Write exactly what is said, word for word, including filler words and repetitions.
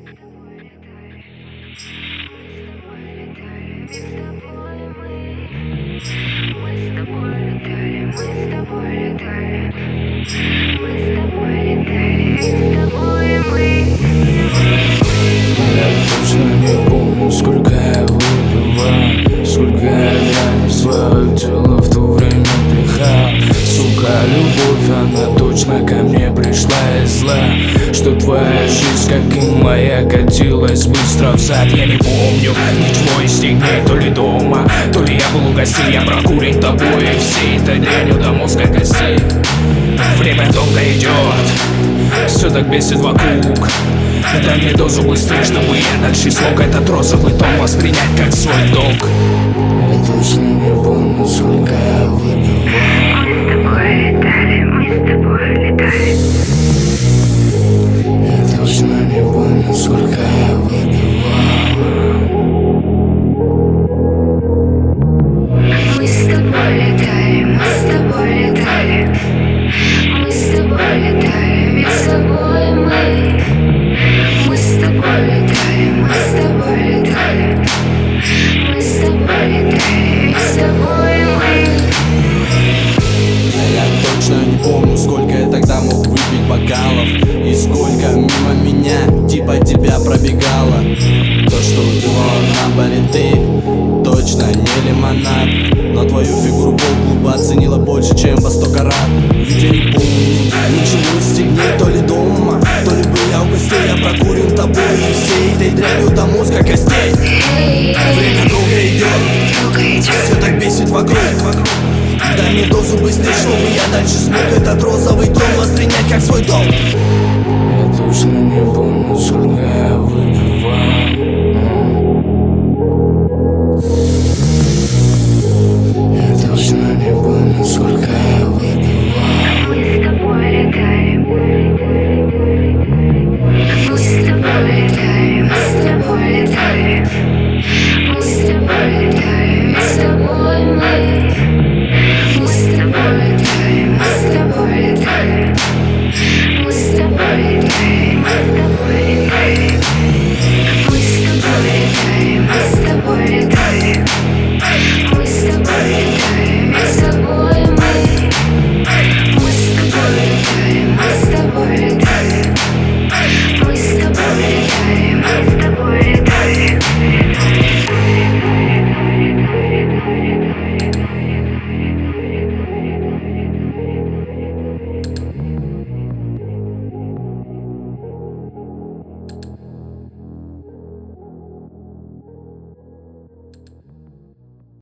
точно не помню, сколько я выпивал, сколько я дрянь в свое тело в то время пихал. Сука, любовь, она точно ко мне пришла из зла. Что твоя жизнь, как и моя, катилась быстро взад. Я не помню ничего из тех дней, то ли дома, то ли я был у гостей. Я прокурен тобой и всей этой дрянью до мозга костей. Время долго идет, все так бесит вокруг. Дай мне дозу быстрее, чтобы я дальше смог этот розовый тон воспринять как свой долг. Я точно не помню, сколько я выпивал. Мы с тобой летали, мы с тобой летали. Я точно не помню, сколько я выпивал. Мы с тобой летали, мы с тобой летали. Мы с тобой летали, ведь с тобой мы. Мы с тобой летали, мы с тобой летали. Мы с тобой летали, ведь с тобой мы. Я точно не помню, сколько я тогда мог выпить бокалов. И сколько мимо меня типа тебя пробегало. То, что убивало на баре ты, точно не лимонад. Но твою фигуру полклуба оценила больше, чем во сто карат. Ведь я не помню ничего из тех дней, то ли дома, то ли был я у гостей. Я прокурен тобой и всей этой дрянью до мозга костей. Время долго идет, все так бесит вокруг. Дай мне дозу быстрее, чтобы я дальше смог этот розовый тон воспринять как свой долг. Я точно не помню, сколько